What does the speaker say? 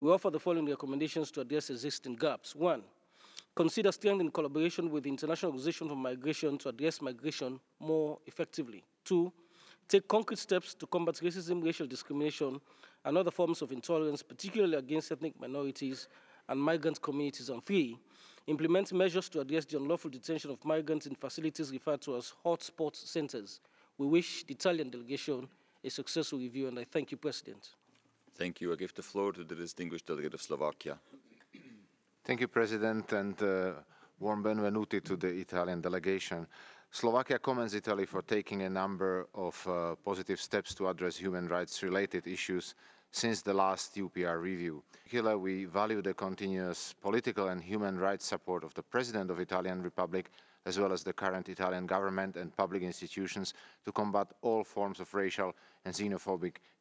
We offer the following recommendations to address existing gaps. One, consider strengthening collaboration with the International Organization for Migration to address migration more effectively. Two, take concrete steps to combat racism, racial discrimination, and other forms of intolerance, particularly against ethnic minorities and migrant communities. And three, implement measures to address the unlawful detention of migrants in facilities referred to as hotspot centers. We wish the Italian delegation a successful review, and I thank you, President. Thank you. I give the floor to the distinguished delegate of Slovakia. Thank you, President, and warm benvenuti to the Italian delegation. Slovakia commends Italy for taking a number of positive steps to address human rights-related issues since the last UPR review. In particular, we value the continuous political and human rights support of the President of the Italian Republic, as well as the current Italian government and public institutions to combat all forms of racial and xenophobic